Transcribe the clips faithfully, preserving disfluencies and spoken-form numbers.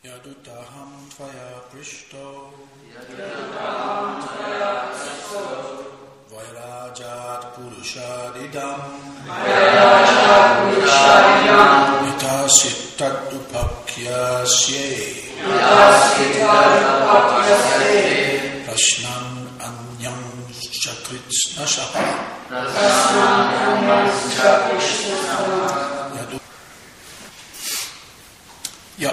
Yadutaham tvaya prishto Vairajat purushadidam Yatasit upakyasye Prashnam anyam chakritsnashaha Yat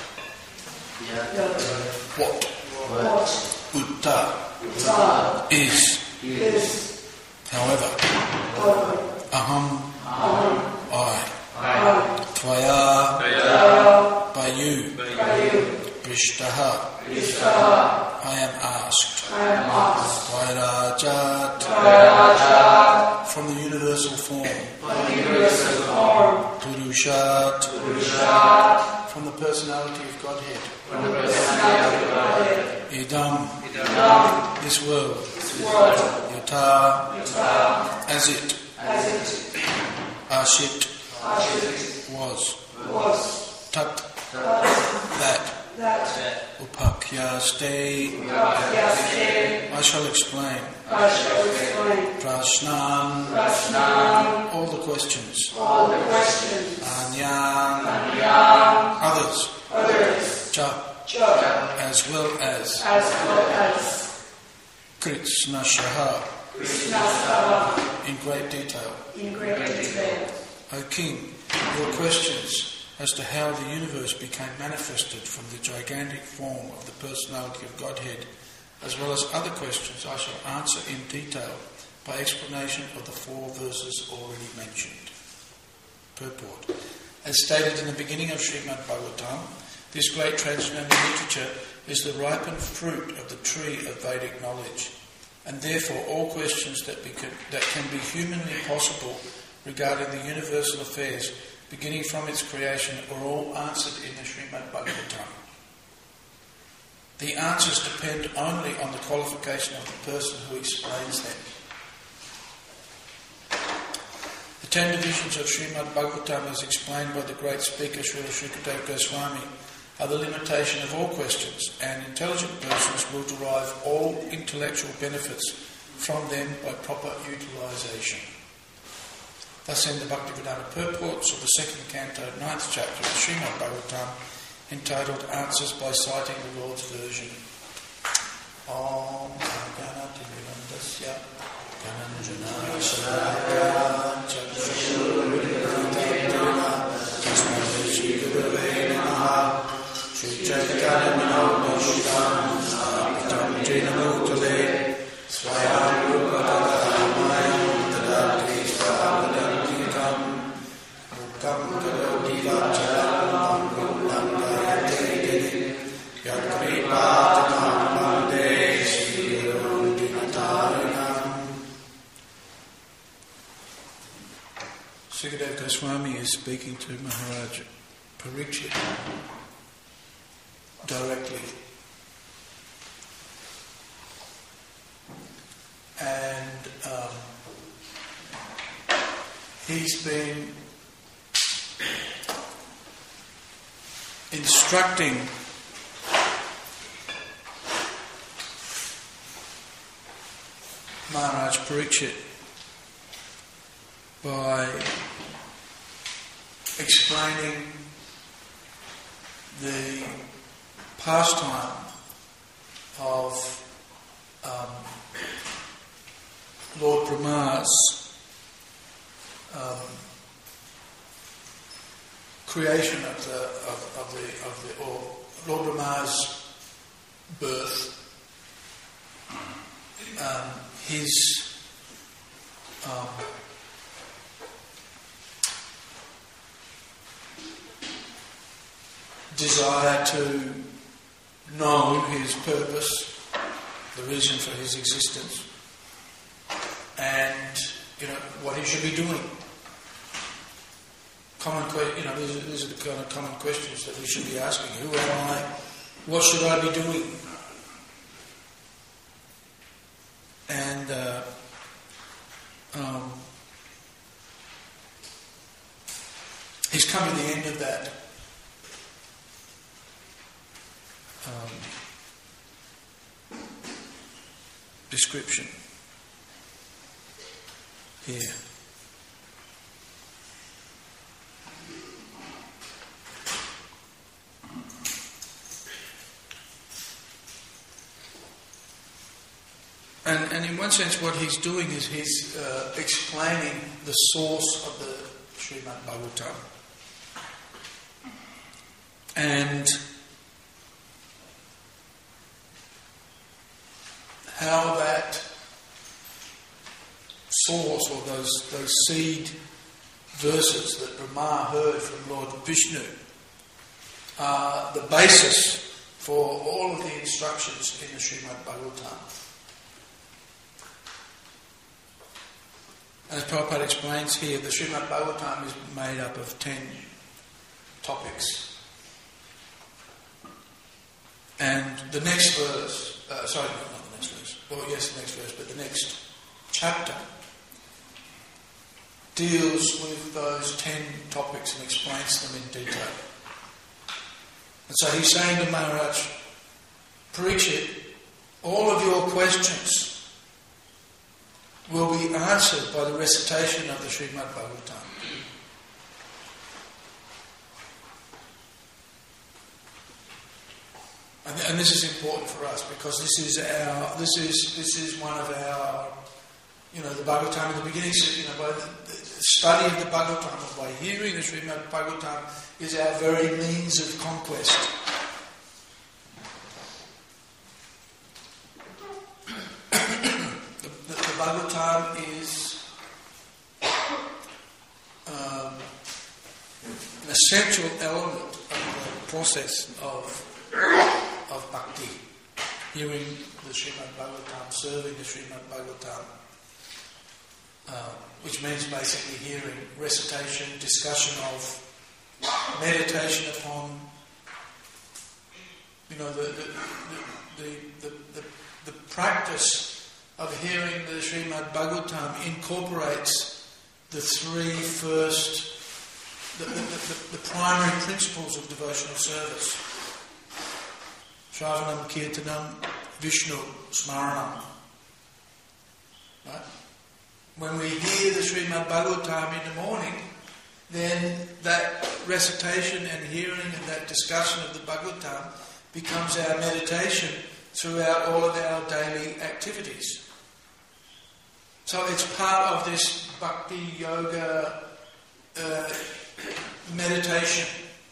What? What? Utta. Utta. Is. Is. However. However. Aham. Aham. I. I. Tvaya. Tvaya. By you. By you. Prishtaha. Prishtaha. I am asked. I am asked. Vairajat. Vairajat. From the universal form. From the universal form. Purushat. Purushat. From the personality of Godhead. From the personality of Godhead. Idam. Idam. This world. This world. Yata. Yata. As it. As it. Ashit. Ashit. Was. Was. Tat. Tat. That. That. Upakyaste. Upakyaste. I shall explain. I shall explain. Prashnan. Prashnan. All the questions. All the questions. Anyam. Anyam. Others. Others. Cha. Cha. As well as. As well as. Kritsnashaha. Kritsnashaha. In great detail. In great detail. O King, your questions as to how the universe became manifested from the gigantic form of the personality of Godhead, as well as other questions, I shall answer in detail by explanation of the four verses already mentioned. Purport. As stated in the beginning of Srimad Bhagavatam, this great transcendental literature is the ripened fruit of the tree of Vedic knowledge, and therefore all questions that, beca- that can be humanly possible regarding the universal affairs beginning from its creation are all answered in the Srimad Bhagavatam. The answers depend only on the qualification of the person who explains them. The ten divisions of Srimad Bhagavatam as explained by the great speaker Srila Shukadeva Goswami are the limitation of all questions, and intelligent persons will derive all intellectual benefits from them by proper utilisation. Thus end the Bhaktivedanta purports of the second canto, ninth chapter of the Srimad Bhagavatam, entitled Answers by Citing the Lord's Version. Om Ganati Virandasya Gananjana Sharaya Chakshurvidandana Tasmai Shri Gurave Namaha Shri Chaitanya Nishtam Apitam Jena Mutale Swayam Rupadaramayam Tadati Svahadantitam Muktam Karoti Vacharam Muktam Gayate Yakripatanam Mande Shri Rudinatarinam. Sukadeva Goswami is speaking to Maharaj Parikshit directly. And um, he's been instructing Maharaj Parikshit by explaining the pastime of um, Lord Brahma's um, creation of the of, of the of the or Lord Brahma's birth, um, his um, desire to know his purpose, the reason for his existence, and you know what he should be doing. Common, que- you know, these are, these are the kind of common questions that we should be asking. Who am I? What should I be doing? And uh, um, he's come to the end of that. description here. And, and in one sense what he's doing is he's uh, explaining the source of the Srimad Bhagavatam. And how that source, or those those seed verses that Brahma heard from Lord Vishnu, are the basis for all of the instructions in the Srimad Bhagavatam. As Prabhupada explains here, the Srimad Bhagavatam is made up of ten topics. And the next verse, uh, sorry, not the next verse, well, yes, the next verse, but the next chapter deals with those ten topics and explains them in detail. And so he's saying to Maharaj, Parikshit, all of your questions will be answered by the recitation of the Srimad Bhagavatam. And, and this is important for us because this is our, this is this is one of our, you know, the Bhagavatam in the beginning. You know, by the, the study of the Bhagavatam, by hearing the Srimad Bhagavatam, is our very means of conquest. the, the, the Bhagavatam is um, an essential element of the process of. of bhakti, hearing the Srimad Bhagavatam, serving the Srimad Bhagavatam, uh, which means basically hearing recitation, discussion of, meditation upon, you know, the the the the, the, the practice of hearing the Srimad Bhagavatam incorporates the three first, the, the, the, the primary principles of devotional service. Shravanam, Kirtanam, Vishnu, Smaranam. Right? When we hear the Srimad Bhagavatam in the morning, then that recitation and hearing and that discussion of the Bhagavatam becomes our meditation throughout all of our daily activities. So it's part of this bhakti yoga uh, meditation.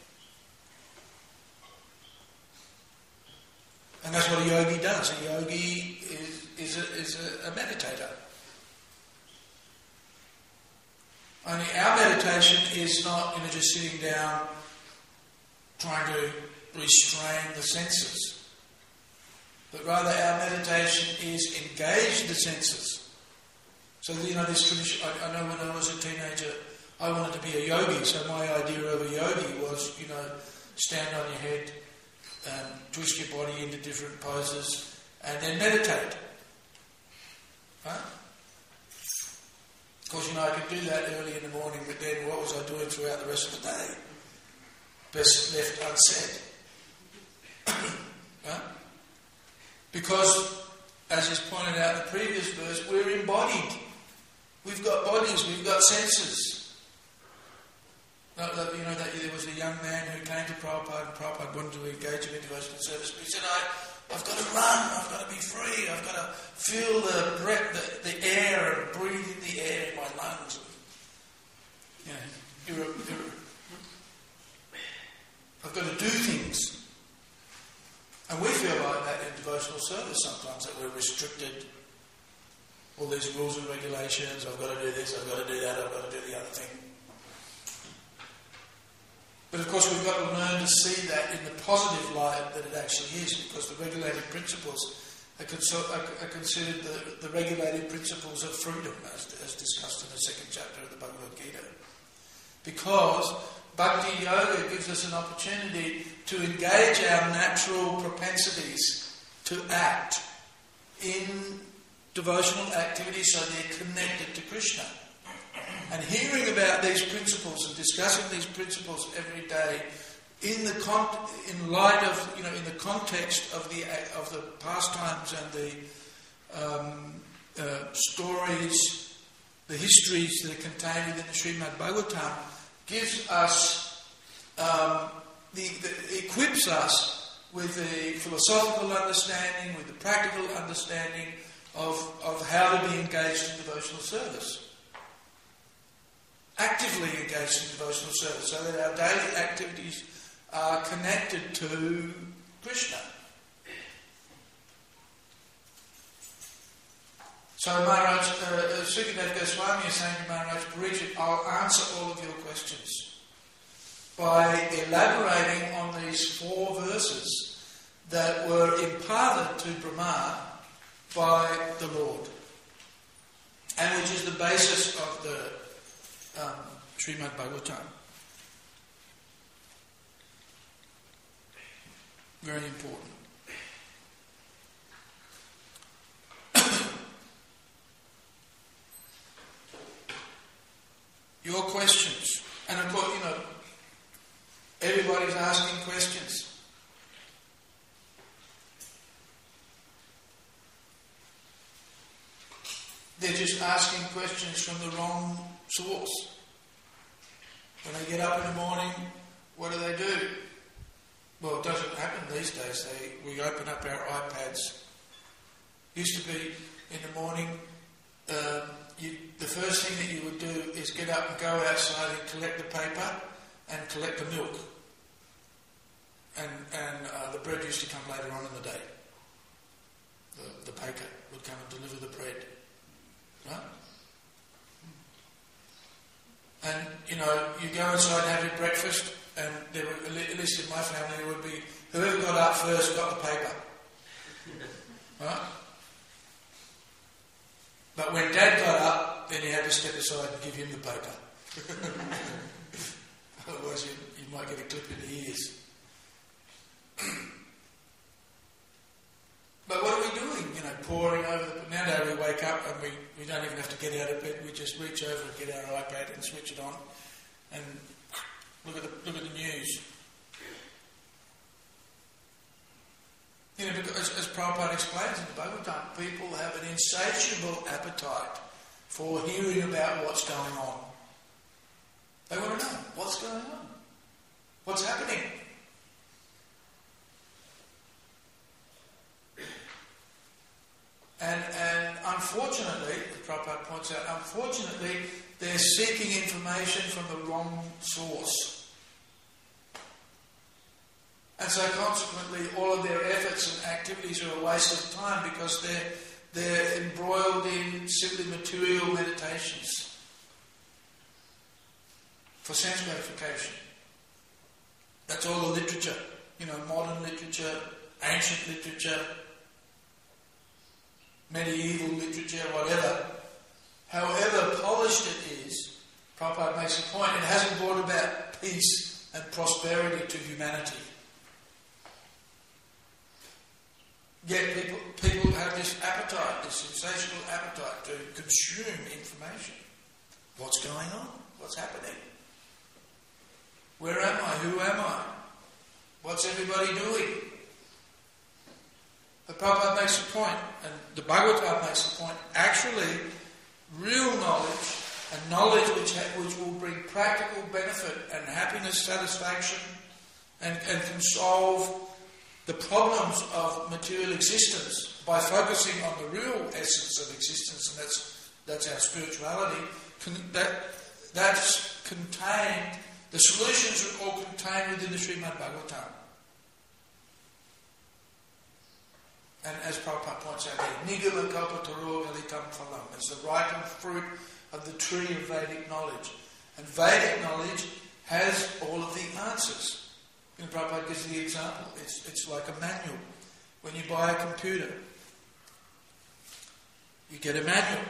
And that's what a yogi does. A yogi is, is, a, is a, a meditator. Only our meditation is not, you know, just sitting down trying to restrain the senses. But rather our meditation is engage the senses. So, you know, this tradition, I, I know when I was a teenager, I wanted to be a yogi. So my idea of a yogi was, you know, stand on your head, Um, twist your body into different poses and then meditate. Right? Of course, you know, I could do that early in the morning, but then what was I doing throughout the rest of the day? Best left unsaid. Right? Because, as is pointed out in the previous verse, we're embodied. We've got bodies, we've got senses. You know, that there was a young man who came to Prabhupada, and Prabhupada wanted to engage him in devotional service, but he said, I, I've got to run, I've got to be free, I've got to feel the breath, the, the air, and breathe in the air in my lungs. You know, you're, you're, I've got to do things. And we feel like that in devotional service sometimes, that we're restricted. All these rules and regulations, I've got to do this, I've got to do that, I've got to do the other thing. But of course we've got to learn to see that in the positive light that it actually is, because the regulated principles are, conso- are considered the, the regulated principles of freedom, as, as discussed in the second chapter of the Bhagavad Gita. Because Bhakti Yoga gives us an opportunity to engage our natural propensities to act in devotional activities so they're connected to Krishna. And hearing about these principles and discussing these principles every day, in the con- in light of, you know, in the context of the of the pastimes and the um, uh, stories, the histories that are contained within the Srimad Bhagavatam, gives us, um, the, the, equips us with the philosophical understanding, with the practical understanding of, of how to be engaged in devotional service. Actively engaged in devotional service, so that our daily activities are connected to Krishna. So Maharaj, uh, Sukadeva Goswami is saying to Maharaj Parikshit, I'll answer all of your questions by elaborating on these four verses that were imparted to Brahma by the Lord, and which is the basis of the um, Srimad Bhagavatam. Very important. Your questions, and of course, you know, everybody's asking questions. They're just asking questions from the wrong source. When they get up in the morning, what do they do? Well, it doesn't happen these days. They, we open up our iPads. Used to be in the morning, um, you, the first thing that you would do is get up and go outside and collect the paper and collect the milk. And, and uh, the bread used to come later on in the day. The, the baker would come and deliver the bread. Right? And, you know, you go inside and have your breakfast, and there were, at least in my family, there would be whoever got up first got the paper. Right? But when Dad got up, then you had to step aside and give him the paper. Otherwise you, you might get a clip in the ears. But what are we doing? You know, poring over the... Nowadays we wake up and we, we don't even have to get out of bed. We just reach over and get our iPad and switch it on and look at the, look at the news. You know, because as Prabhupada explains in the Bhagavatam, people have an insatiable appetite for hearing about what's going on. They want to know what's going on, what's happening. And, and unfortunately, as Prabhupada points out, unfortunately, they're seeking information from the wrong source. And so consequently, all of their efforts and activities are a waste of time because they're, they're embroiled in simply material meditations for sense gratification. That's all the literature, you know, modern literature, ancient literature, medieval literature, whatever. However polished it is, Prabhupada makes a point, it hasn't brought about peace and prosperity to humanity. Yet people, people have this appetite, this insatiable appetite to consume information. What's going on? What's happening? Where am I? Who am I? What's everybody doing? But Prabhupada makes a point, and the Bhagavatam makes a point, actually, real knowledge, and knowledge which, ha- which will bring practical benefit and happiness, satisfaction, and, and can solve the problems of material existence by focusing on the real essence of existence, and that's that's our spirituality. Con- that that's contained. The solutions are all contained within the Srimad Bhagavatam. And as Prabhupada points out here, Nigama Kalpataro Galitam Phalam. It's the ripened fruit of the tree of Vedic knowledge. And Vedic knowledge has all of the answers. And Prabhupada gives the example. It's, it's like a manual. When you buy a computer, you get a manual.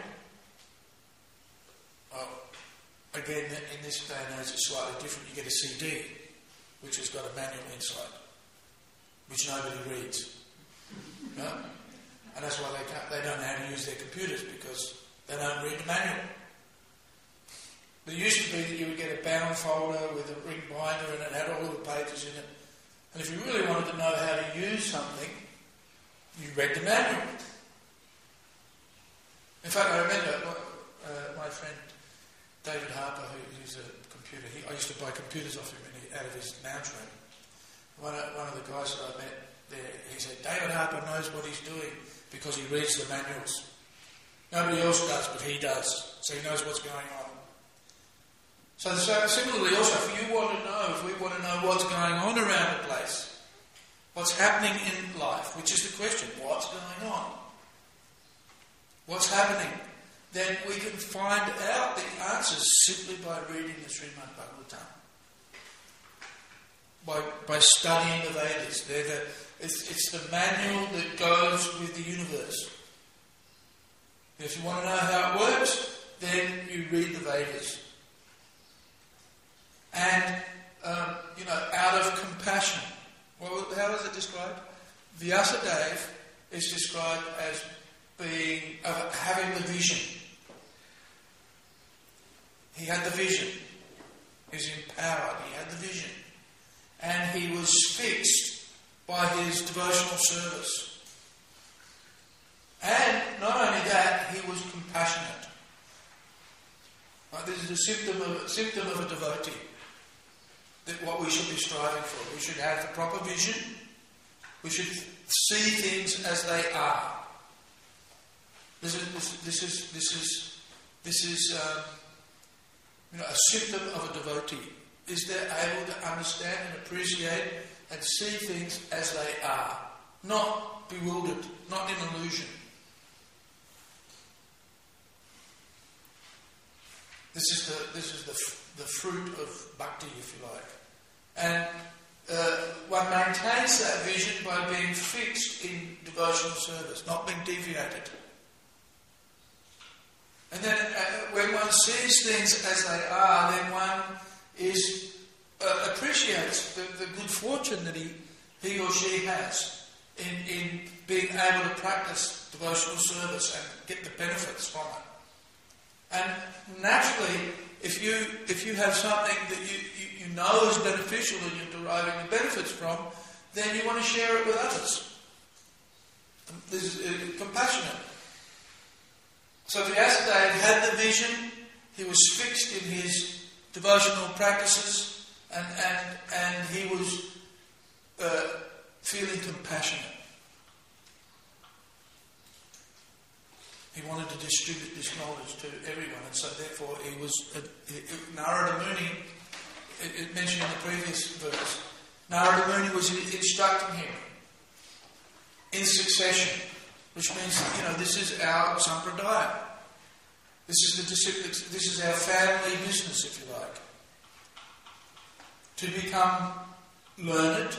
Well, again, in this day and age, it's slightly different. You get a C D, which has got a manual inside, which nobody reads. No? And that's why they can't, they don't know how to use their computers, because they don't read the manual. There used to be that you would get a bound folder with a ring binder and it had all the pages in it. And if you really wanted to know how to use something, you read the manual. In fact, I remember uh, my friend David Harper, who, who's a computer, he, I used to buy computers off him in, out of his lounge room. One of, one of the guys that I met there, he said, David Harper knows what he's doing because he reads the manuals. Nobody else does, but he does. So he knows what's going on. So, so similarly also, if you want to know, if we want to know what's going on around the place, what's happening in life, which is the question, what's going on? What's happening? Then we can find out the answers simply by reading the Srimad Bhagavatam. By, by studying the Vedas. They're the, it's, it's the manual that goes with the universe. If you want to know how it works, then you read the Vedas. And, um, you know, out of compassion. Well, how is it described? Vyasadeva is described as being, uh, having the vision. He had the vision. He was empowered. He had the vision. And he was fixed by his devotional service. And not only that, he was compassionate. Right, this is a symptom of, symptom of a devotee. That what we should be striving for. We should have the proper vision. We should see things as they are. This is this, this is this is this is um, you know, a symptom of a devotee. Is they're able to understand and appreciate and see things as they are, not bewildered, not in illusion. This is the this is the the fruit of bhakti, if you like, and uh, one maintains that vision by being fixed in devotional service, not being deviated. And then, uh, when one sees things as they are, then one is uh, appreciates the, the good fortune that he he or she has in in being able to practice devotional service and get the benefits from it. And naturally, if you if you have something that you, you, you know is beneficial and you're deriving the benefits from, then you want to share it with others. This is uh, compassionate. So Vyasadeva had the vision, he was fixed in his devotional practices, and and, and he was uh, feeling compassionate. He wanted to distribute this knowledge to everyone, and so therefore he was... Uh, Narada Muni, it, it mentioned in the previous verse, Narada Muni was instructing him in succession, which means, you know, this is our sampradaya. This is the disciplines, this is our family business, if you like. To become learned,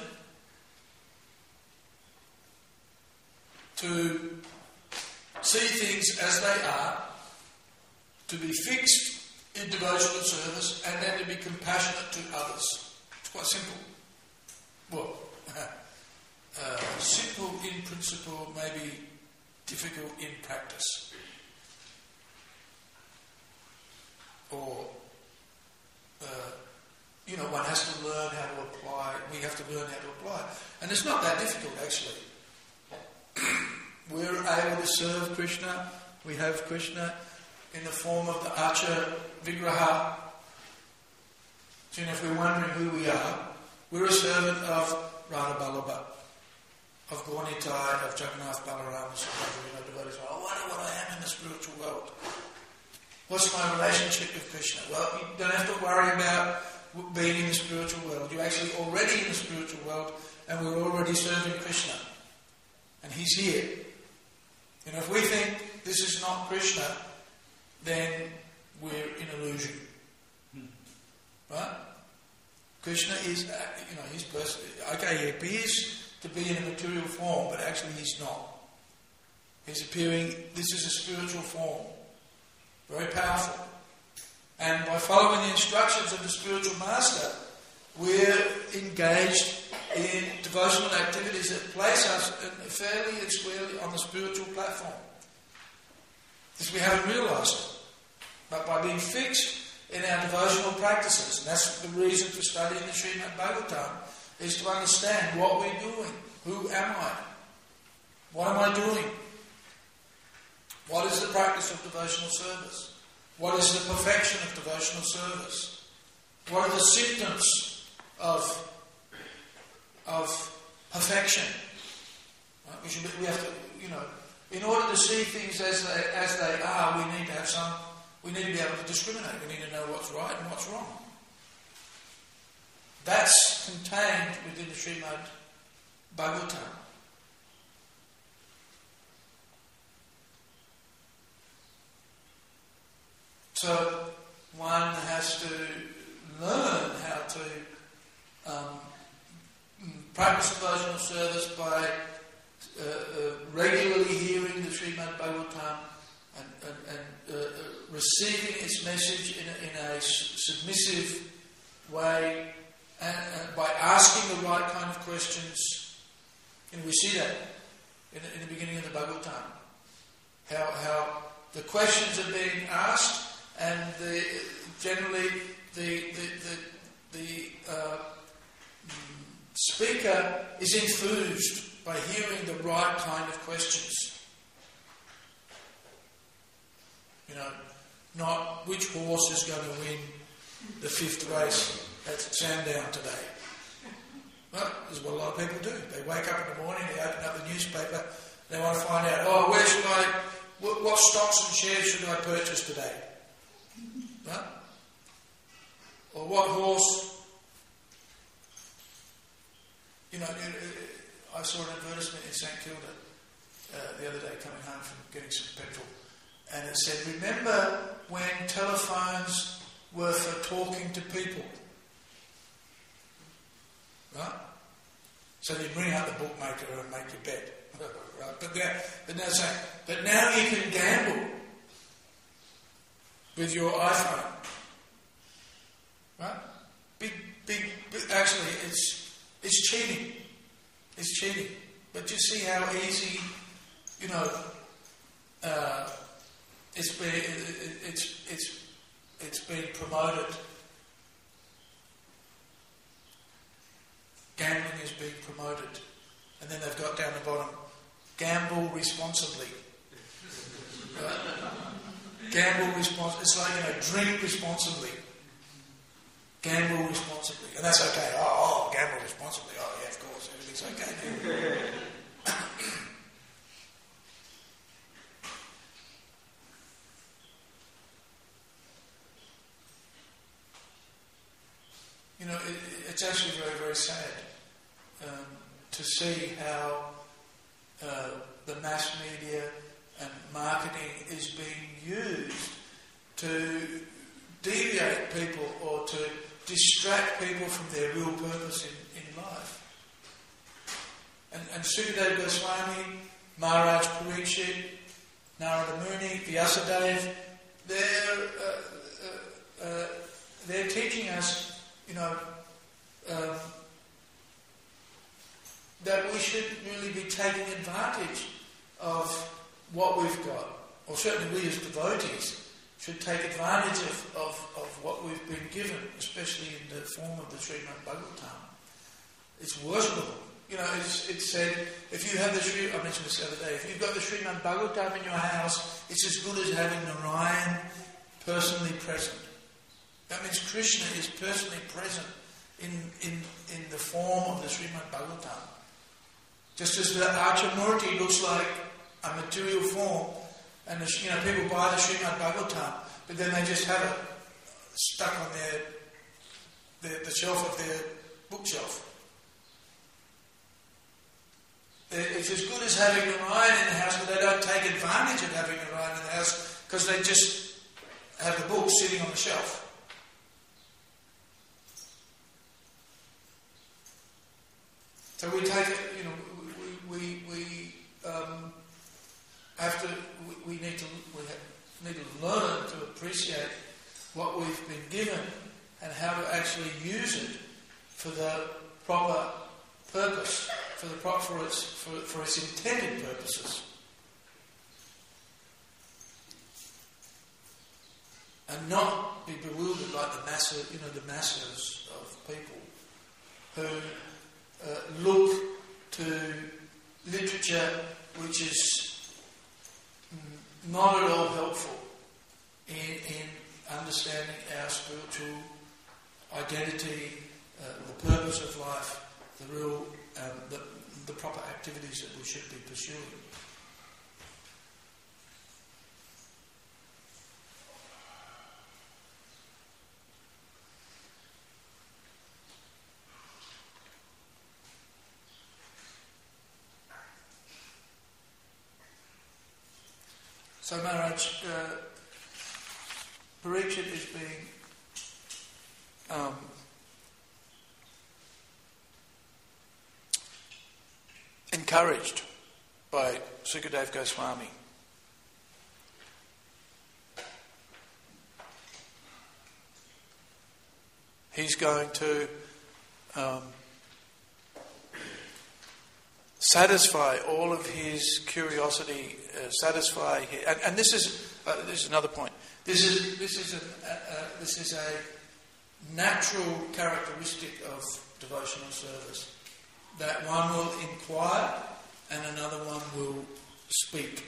to see things as they are, to be fixed in devotional service, and then to be compassionate to others. It's quite simple. Well, uh, simple in principle, maybe difficult in practice. Or, uh, you know, one has to learn how to apply, we have to learn how to apply. And it's not that difficult, actually. We're able to serve Krishna. We have Krishna in the form of the Archa Vigraha. So, you know, if we're wondering who we are, we're a servant of Radha Vallabha, of Gaura Nitai, of Jagannath Balarama, you know, devotees. I wonder what I am in the spiritual world. What's my relationship with Krishna? Well, you don't have to worry about being in the spiritual world. You're actually already in the spiritual world, and we're already serving Krishna. And he's here. You know, if we think this is not Krishna, then we're in illusion. Right? Krishna is, uh, you know, he's person. Okay, he appears to be in a material form, but actually he's not. He's appearing, this is a spiritual form. Very powerful. And by following the instructions of the spiritual master, we're engaged in devotional activities that place us fairly and squarely on the spiritual platform. This we haven't realised it. But by being fixed in our devotional practices, and that's the reason for studying the Srimad Bhagavatam, is to understand what we're doing. Who am I? What am I doing? What is the practice of devotional service? What is the perfection of devotional service? What are the symptoms of, of perfection? Right? We, should, we have to, you know, in order to see things as they, as they are, we need to have some, we need to be able to discriminate. We need to know what's right and what's wrong. That's contained within the Srimad Bhagavatam. So one has to learn how to um, practice devotional service by uh, uh, regularly hearing the Srimad Bhagavatam and, and, and uh, uh, receiving its message in a, in a submissive way, and uh, by asking the right kind of questions. And we see that in, in the beginning of the Bhagavatam, how how the questions are being asked. And the, generally, the the the, the uh, speaker is enthused by hearing the right kind of questions. You know, not which horse is going to win the fifth race at Sandown today. Well, this is what a lot of people do. They wake up in the morning, they open up the newspaper, they want to find out, oh, where should I, what, what stocks and shares should I purchase today? Right? Or what horse? You know, I saw an advertisement in St Kilda uh, the other day coming home from getting some petrol, and it said, remember when telephones were for talking to people? Right? So you bring out the bookmaker and make your bet. Right? But now, but now, saying, but now you can gamble with your iPhone. Right? Big, big, big, actually, it's it's cheating. It's cheating. But you see how easy, you know, uh, it's been, it, it's it's it's been promoted. Gambling is being promoted, and then they've got down the bottom, gamble responsibly. Right? Gamble responsibly. It's like, you know, drink responsibly. Gamble responsibly. And that's okay. Oh, oh, gamble responsibly. Oh, yeah, of course. Everything's okay now. You know, it, it's actually very, very sad um, to see how uh, the mass media and marketing is being used to deviate people or to distract people from their real purpose in, in life. And, and Sukadeva Goswami, Maharaj Parikshit, Narada Muni, Vyasadeva, they're, uh, uh, uh, they're teaching us, you know, um, that we should really be taking advantage of what we've got, or certainly we as devotees should take advantage of, of, of what we've been given, especially in the form of the Srimad Bhagavatam. It's worshipable. You know, it's, it's said, if you have the Sri, I mentioned this the other day, if you've got the Srimad Bhagavatam in your house, it's as good as having Narayan personally present. That means Krishna is personally present in, in, in the form of the Srimad Bhagavatam. Just as the Archamurti looks like a material form, and the, you know, people buy the Srimad Bhagavatam, but then they just have it stuck on their, their the shelf of their bookshelf. It's as good as having Narayan in the house, but they don't take advantage of having Narayan in the house because they just have the book sitting on the shelf. So we take it, you know, we we, we um, have to, we, we need to we have, need to learn to appreciate what we've been given and how to actually use it for the proper purpose, for the pro- for its for, for its intended purposes, and not be bewildered by the mass, you know, the masses of people who uh, look to literature which is mm, not at all helpful in, in understanding our spiritual identity, uh, the purpose of life, the real, um, the, the proper activities that we should be pursuing. So Maharaj, uh, Parikshit is being um, encouraged by Sukadeva Goswami. He's going to um, satisfy all of his curiosity, uh, satisfy his, and, and this is uh, this is another point. This is this is a, a, a this is a natural characteristic of devotional service, that one will inquire and another one will speak.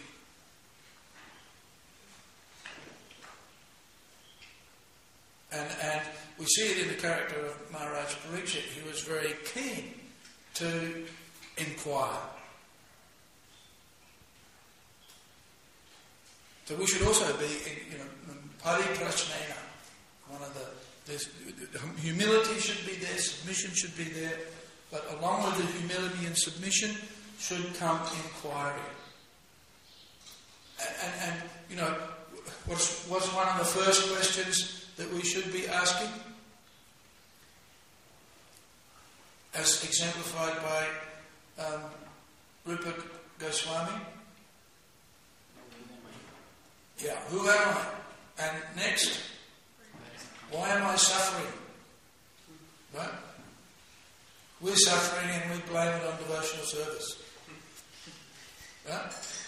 And and we see it in the character of Maharaj Parikshit. He was very keen to inquire. So we should also be, you know, pariprashnena. One of the, there's, humility should be there, submission should be there, but along with the humility and submission should come inquiry. And, and, and you know, what's, what's one of the first questions that we should be asking? As exemplified by um, Rupa Goswami. Yeah, who am I? And next, why am I suffering? Right? We're suffering and we blame it on devotional service. Right?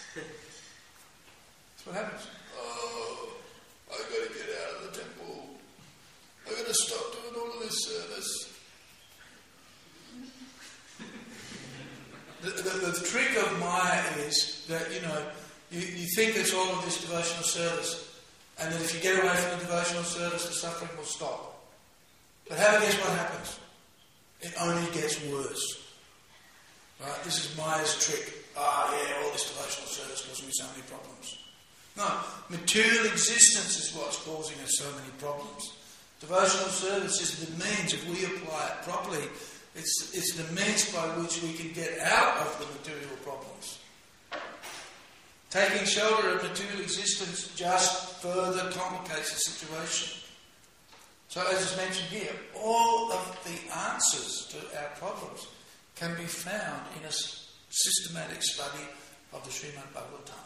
That's what happens. Oh, I've got to get out of the temple. I've got to stop doing all of this service. The, the, the trick of Maya is that, you know, you, you think it's all of this devotional service, and that if you get away from the devotional service, the suffering will stop. But have a guess what happens? It only gets worse. Right? This is Maya's trick. Ah, yeah, all this devotional service causing me so many problems. No, material existence is what's causing us so many problems. Devotional service is the means, if we apply it properly, it's, it's the means by which we can get out of the material problems. Taking shelter of material existence just further complicates the situation. So as is mentioned here, all of the answers to our problems can be found in a systematic study of the Srimad Bhagavatam.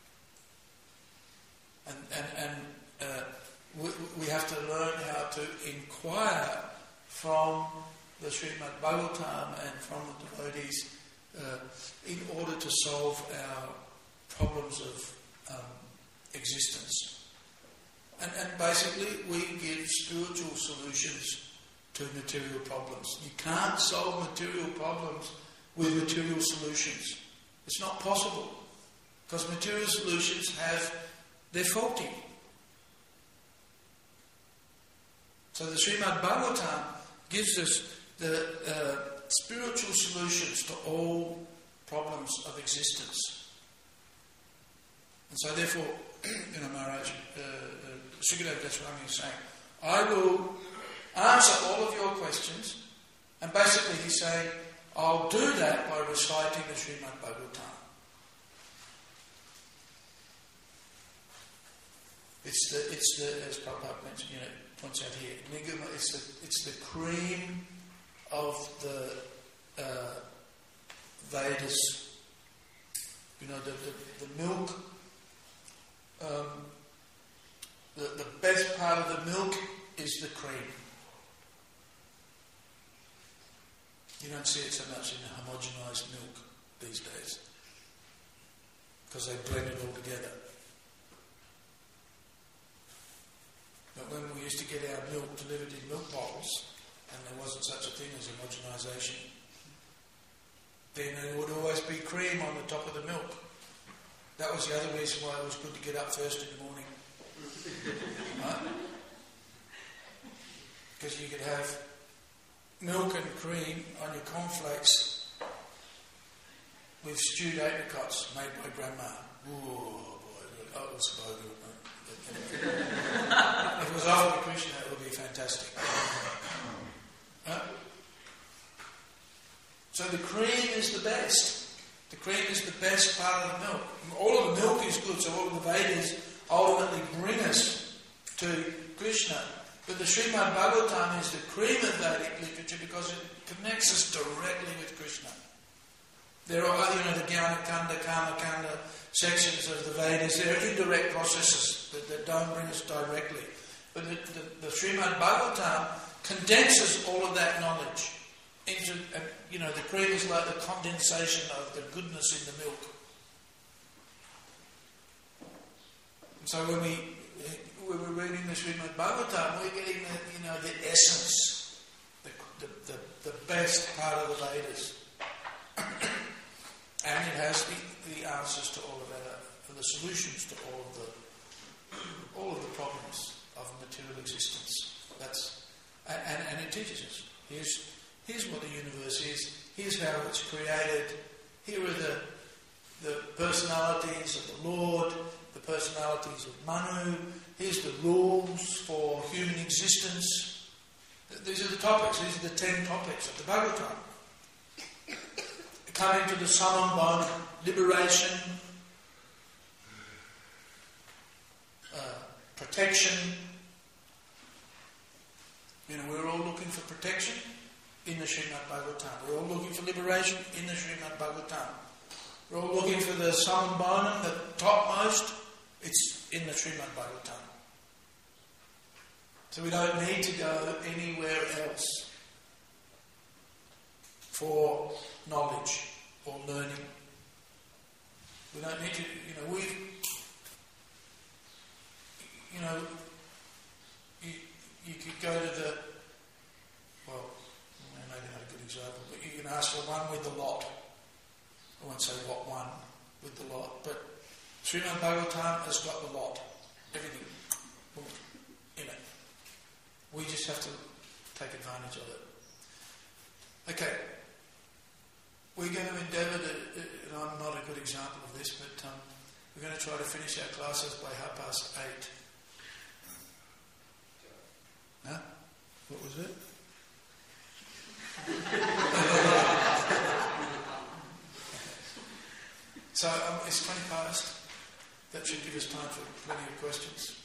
And, and, and uh, we, we have to learn how to inquire from the Srimad Bhagavatam and from the devotees uh, in order to solve our problems of um, existence. And, and basically we give spiritual solutions to material problems. You can't solve material problems with material solutions. It's not possible, because material solutions have, they're faulty. So the Srimad Bhagavatam gives us the uh, spiritual solutions to all problems of existence. And so therefore, you know, Maharaj, uh, uh, Sukadeva Goswami is saying, I will answer all of your questions, and basically he's saying, I'll do that by reciting the Srimad Bhagavatam. It's the, it's the, as Prabhupada mentioned, you know, points out here, nigama, it's the, it's the cream of the uh, Vedas. You know, the, the, the milk, um, the, the best part of the milk is the cream. You don't see it so much in homogenized milk these days, because they blend it all together. But when we used to get our milk delivered in milk bottles, and there wasn't such a thing as homogenization, then there would always be cream on the top of the milk. That was the other reason why it was good to get up first in the morning. Right? Because you could have milk and cream on your cornflakes with stewed apricots made by Grandma. Oh boy, that was so good. If it was offered to Krishna, it would be fantastic. Huh? So the cream is the best. The cream is the best part of the milk. All of the milk is good, so all of the Vedas ultimately bring us to Krishna. But the Srimad Bhagavatam is the cream of Vedic literature because it connects us directly with Krishna. There are, you know, the Jnana Kanda, Kama Kanda sections of the Vedas. There are indirect processes that, that don't bring us directly. But the, the, the Srimad Bhagavatam condenses all of that knowledge into, uh, you know, the cream is like the condensation of the goodness in the milk. And so when we when we're reading the Srimad Bhagavatam, we're getting the, you know, the essence, the, the, the, the best part of the Vedas. And it has the, the answers to all of our, the solutions to all of the all of the problems of material existence. That's and, and it teaches us. Here's here's what the universe is. Here's how it's created. Here are the the personalities of the Lord, the personalities of Manu. Here's the rules for human existence. These are the topics. These are the ten topics of the Bhagavatam. Coming to the Samambana, liberation, uh, protection. You know, we're all looking for protection in the Srimad Bhagavatam. We're all looking for liberation in the Srimad Bhagavatam. We're all looking for the Samambana, the topmost. It's in the Srimad Bhagavatam. So we don't need to go anywhere else for knowledge or learning. We don't need to, you know, we, you know, you, you could go to the, well, maybe not a good example, but you can ask for one with the lot. I won't say what one with the lot, but Srimad Bhagavatam has got the lot. Everything in it. We just have to take advantage of it. Okay. We're going to endeavour to, and I'm not a good example of this, but um, we're going to try to finish our classes by half past eight. Huh? What was it? So um, it's twenty past. That should give us time for plenty of questions.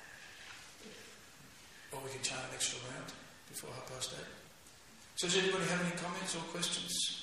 Or we can chant an extra round before half past eight. So does anybody have any comments or questions?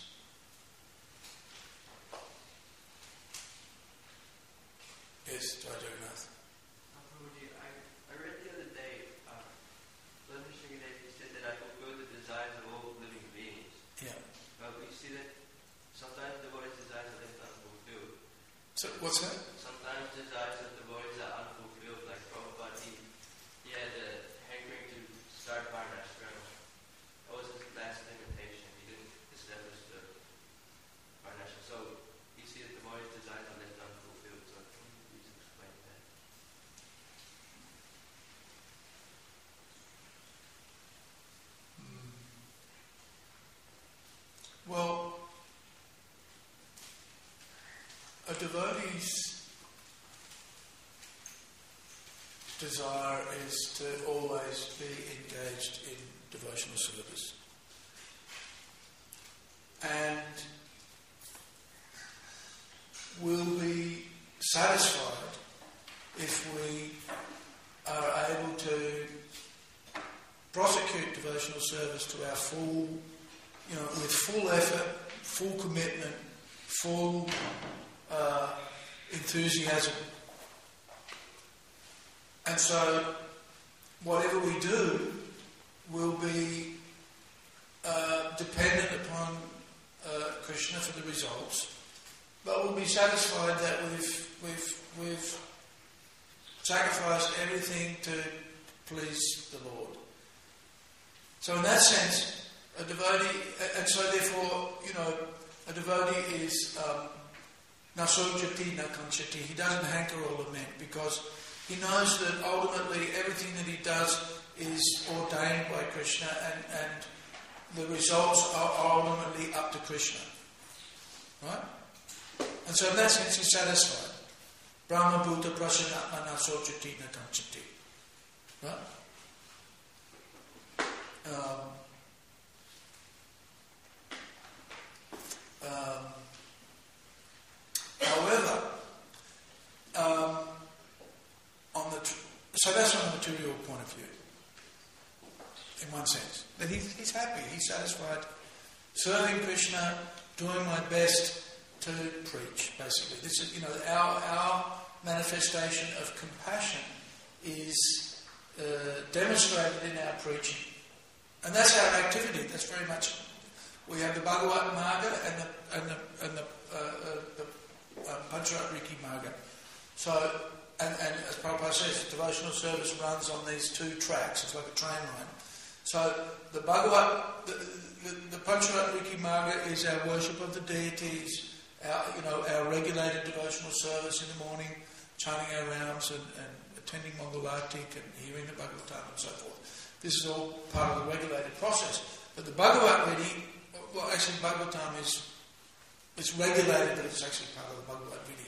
Yes, Jai Jagannath. I, I read the other day, uh, Lord Nrsimhadev said that I fulfill the desires of all living beings. Yeah. But we see that sometimes the body's desires are left unfulfilled. So, what's that? Sometimes desires of the bodies are unfulfilled, like Prabhupada, he, he had a hankering to start Varnashram. That was his last limitation. He didn't establish the Varnashram. So, you see that the body's desires are left unfulfilled. So, please explain that. Mm. Well, a devotee's desire is to always be engaged in devotional service. And will be satisfied if we are able to prosecute devotional service to our full, you know, with full effort, full commitment, full uh, enthusiasm. And so whatever we do will be uh, dependent upon uh, Krishna for the results, but we'll be satisfied that we've we've we've sacrificed everything to please the Lord. So in that sense, a devotee, and so therefore, you know, a devotee is um, na sochati, na kanchati. He doesn't hanker or lament because he knows that ultimately everything that he does is ordained by Krishna, and, and the results are ultimately up to Krishna. Right? And so in that sense he's satisfied. Brahma Bhuta Prasanatma na sochati na kanchati. Right? Um, um, however, um, on the tr- so that's on the material point of view, in one sense. That he's, he's happy, he's satisfied, serving Krishna, doing my best to preach. Basically, this is, you know, our our manifestation of compassion is uh, demonstrated in our preaching. And that's our activity. That's very much. We have the Bhagavat Marga and the and the and the, uh, uh, the uh, Pancharatriki Marga. So, and, and as Prabhupada says, devotional service runs on these two tracks. It's like a train line. So the Bhagavat, the, the, the Pancharatriki Marga is our worship of the deities, our you know our regulated devotional service in the morning, chanting our rounds and, and attending Mangalartik and hearing the Bhagavatam and so forth. This is all part of the regulated process. But the Bhagavat Vidhi, well actually Bhagavatam is it's regulated, but it's actually part of the Bhagavat Vidhi.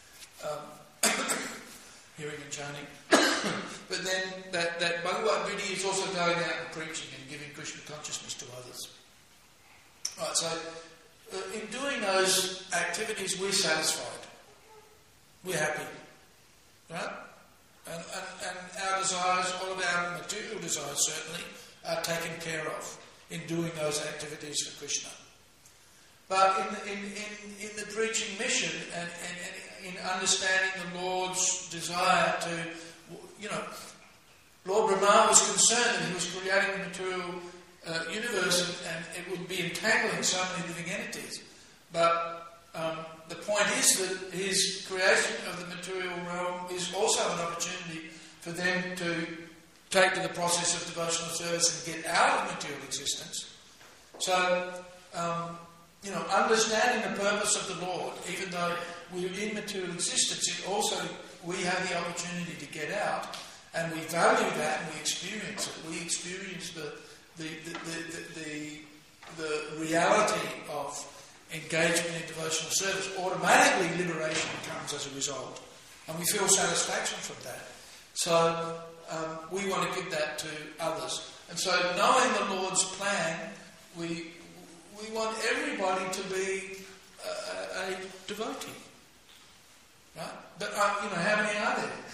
Um, hearing and chanting. But then that, that Bhagavat Vidhi is also going out and preaching and giving Krishna consciousness to others. Right, so uh, in doing those activities we're satisfied. We're happy. Right? And, and, and our desires, all of our material desires certainly, are taken care of in doing those activities for Krishna. But in in, in, in the preaching mission and, and, and in understanding the Lord's desire to, you know, Lord Brahma was concerned that he was creating the material uh, universe and, and it would be entangling so many living entities. But Um, the point is that his creation of the material realm is also an opportunity for them to take to the process of devotional service and get out of material existence. So, um, you know, understanding the purpose of the Lord, even though we're in material existence, it also we have the opportunity to get out, and we value that and we experience it. We experience the the the the, the, the, the reality of engagement in devotional service. Automatically liberation comes as a result, and we feel satisfaction from that. So um, we want to give that to others, and so knowing the Lord's plan, we we want everybody to be a, a devotee, right? But uh, you know, how many are there?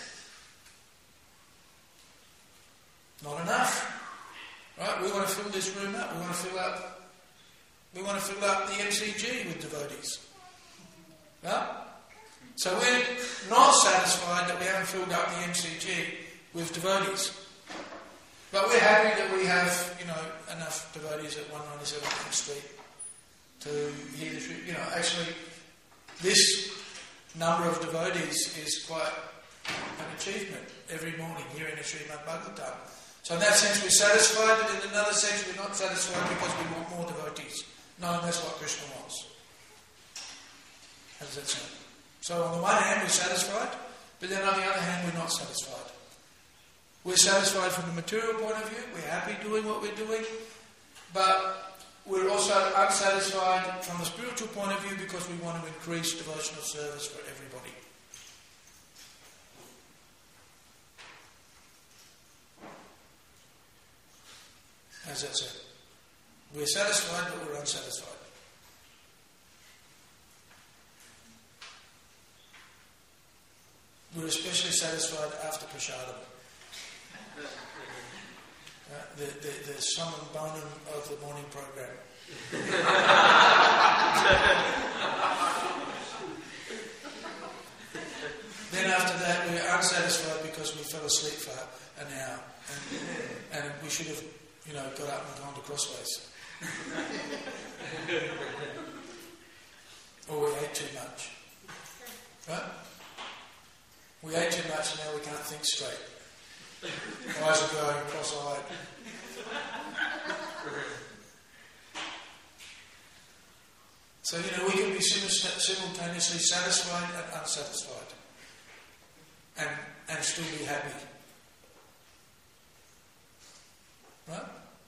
Not enough, right? We want to fill this room up. We want to fill up. We want to fill up the M C G with devotees. Right? So we're not satisfied that we haven't filled up the M C G with devotees. But we're happy that we have, you know, enough devotees at one ninety-seven King Street to hear the truth. You know, actually, this number of devotees is quite an achievement every morning hearing the Srimad Bhagavatam. So in that sense we're satisfied, but in another sense we're not satisfied because we want more devotees. No, that's what Krishna wants. How does that sound? So on the one hand we're satisfied, but then on the other hand we're not satisfied. We're satisfied from the material point of view, we're happy doing what we're doing, but we're also unsatisfied from the spiritual point of view because we want to increase devotional service for everybody. How's that sound? We're satisfied, but we're unsatisfied. We're especially satisfied after prasadam. Uh, the, the, the summum bonum of the morning program. Then after that, we're unsatisfied because we fell asleep for an hour, and, and we should have, you know, got up and gone to Crossways. Or we ate too much. Right? We ate too much and now we can't think straight. Eyes are going cross-eyed. So, you know, we can be simultaneously satisfied and unsatisfied, and and still be happy. Right?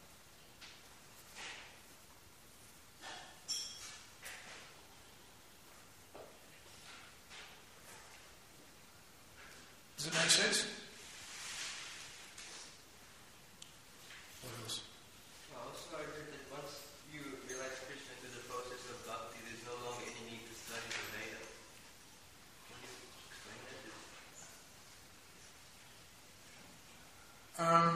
Does it make sense? What else? Well, also I heard that once you realize Krishna through the process of bhakti, there's no longer any need to study the Veda. Can you explain that? Um,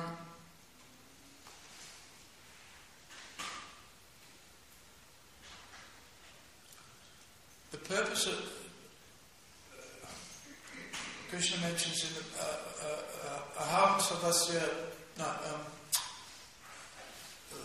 the purpose of uh, Krishna mentions in the uh, uh, uh, Aham Savasya, no, um, uh,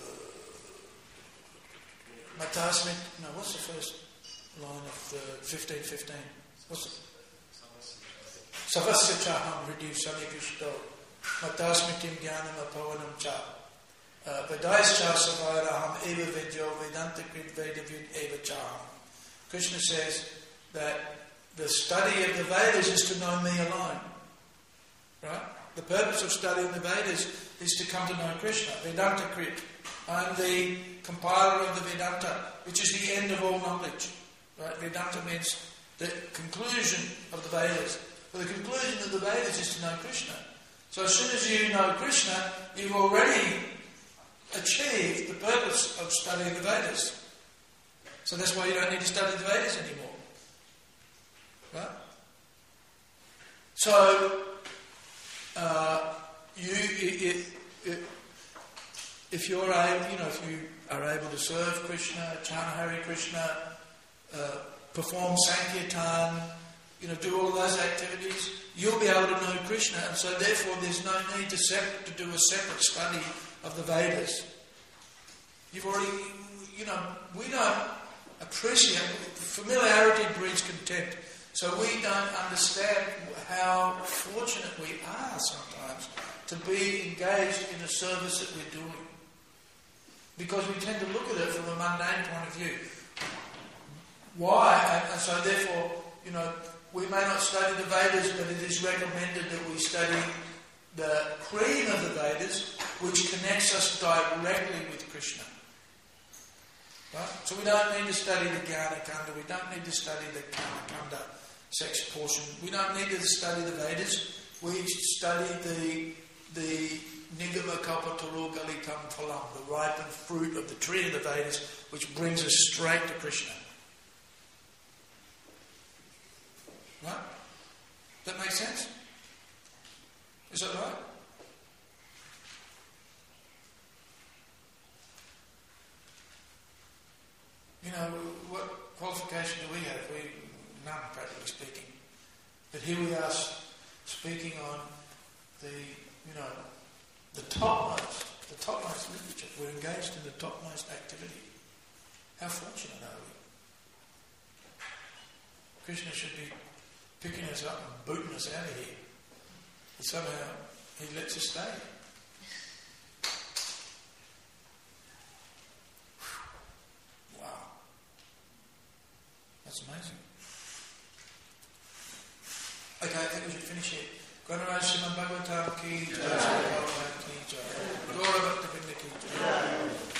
Matasmit, no, what's the first line of the fifteen fifteen? What's it? Savasya Chaham Hridhi Samivishto Matasmitim Jnanam Apavanam Cha Vedais Cha Savairaham Eva Vidyo Vedanta Krit Vedavid Eva Chaham. Krishna says that the study of the Vedas is to know me alone. Right? The purpose of studying the Vedas is to come to know Krishna. Vedanta Krit. I'm the compiler of the Vedanta, which is the end of all knowledge. Right? Vedanta means the conclusion of the Vedas. But the conclusion of the Vedas is to know Krishna. So as soon as you know Krishna, you've already achieved the purpose of studying the Vedas. So that's why you don't need to study the Vedas anymore. Right? So, uh, you, it, it, if you're able, you know, if you are able to serve Krishna, chant Hare Krishna, uh, perform Sankirtan, you know, do all of those activities, you'll be able to know Krishna, and so therefore there's no need to separate, to do a separate study of the Vedas. You've already, you know, we don't appreciate, familiarity breeds contempt, so we don't understand how fortunate we are sometimes to be engaged in a service that we're doing. Because we tend to look at it from a mundane point of view. Why? And, and so therefore, you know, we may not study the Vedas, but it is recommended that we study the cream of the Vedas, which connects us directly with Krishna. Right? So we don't need to study the Jnana Kanda, we don't need to study the Karma Kanda sex portion, we don't need to study the Vedas, we study the the Nigama Kalpataru Galitam Phalam, the ripened fruit of the tree of the Vedas, which brings us straight to Krishna. Right? That makes sense? Is that right? You know, what qualification do we have? We none, practically speaking. But here we are speaking on the, you know, the topmost, the topmost literature. We're engaged in the topmost activity. How fortunate are we? Krishna should be picking us up and booting us out of here. But somehow he lets us stay. Wow. That's amazing. Okay, I think we should finish here. Granaraj Srimad Bhagavatam ki jai, Srimad Bhagavatam ki jai, Gaura Bhakta Vrinda ki jai.